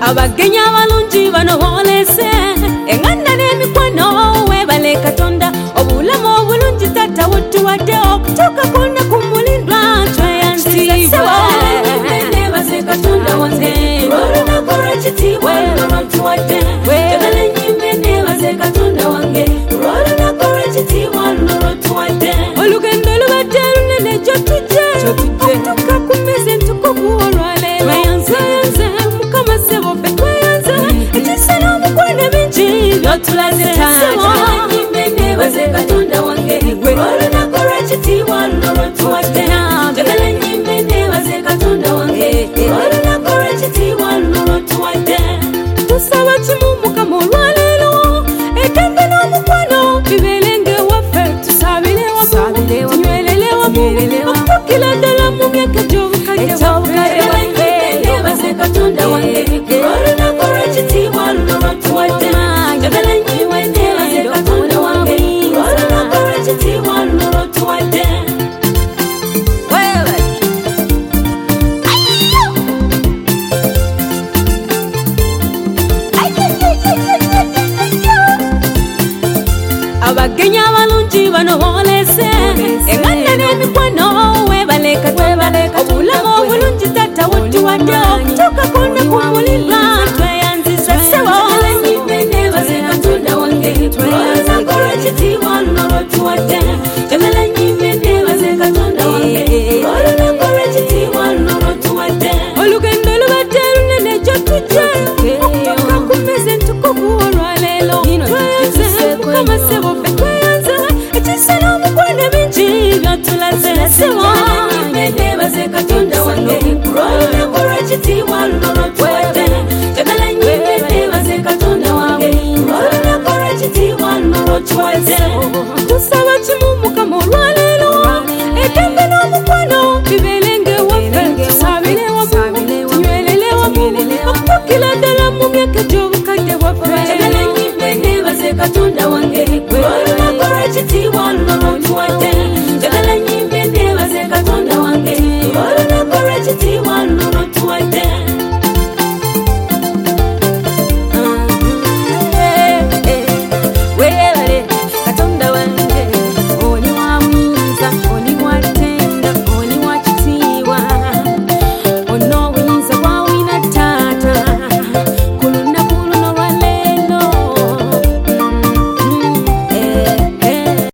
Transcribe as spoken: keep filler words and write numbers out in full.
Abagenya abalungi bano boolese enganda n'emikwano weebale Katonda obulamu obulungi taata wottuwadde okutuuka konna ku mulindwa tweyanziza neebaze Katonda wange olw'olunaku lw'ekitiibwa lw'otuwadde njagala nnyimbe neebaze Katonda wange olw'olunaku lw'ekitiibwa lw'otuwadde olugendo lubadde lunene gy'otujje okutuuka ku mmeza entukuvu olwaleero tweyanze Mukama ssebo ffe tweyanze ekisa n'omukwano bingi by'otulaze njagala nnyimbe neebaze Katonda wange olw'olunaku lw'ekitiibwa lw'otuwadde njagala nnyimbe neebaze Katonda wange olw'olunaku lw'ekitiibwa lw'otuwadde tusaba kimu Mukama olwaleero eddembe n'omukwano bibeerenga ewaffe tusabire wamu tunywerere wamu okutuukira ddala mu myaka egy'obukadde bwaffe neebaze Katonda wange olw'olunaku lw'ekitiibwa lw'otuwadde njagala nnyimbe neebaze Katonda wange olw'olunaku lw'ekitiibwa lw'otuwadde Abagenya abalungi bano boolese enganda n'emikwano weebale Katonda obulamu obulungi taata wottuwadde okutuuka konna ku muli